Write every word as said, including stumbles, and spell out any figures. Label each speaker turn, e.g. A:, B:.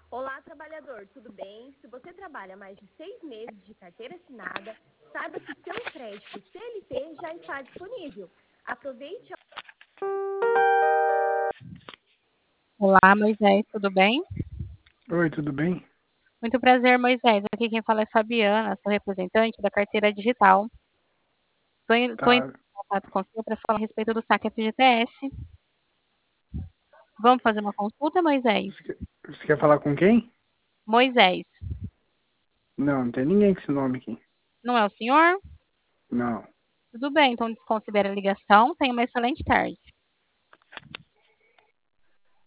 A: Olá, trabalhador, tudo bem? Se você trabalha mais de seis meses de carteira assinada, saiba que seu crédito C L T já está disponível. Aproveite.
B: Olá, Moisés, tudo bem?
C: Oi, tudo bem?
B: Muito prazer, Moisés. Aqui quem fala é Fabiana, sou representante da carteira digital. Estou em tô em
C: Tá.
B: contato com você para falar a respeito do saque F G T S. Vamos fazer uma consulta, Moisés?
C: Você quer, você quer falar com quem?
B: Moisés,
C: Não, não tem ninguém com esse nome aqui.
B: não é o senhor?
C: Não.
B: Tudo bem, então desconsidere a ligação. Tenha uma excelente tarde.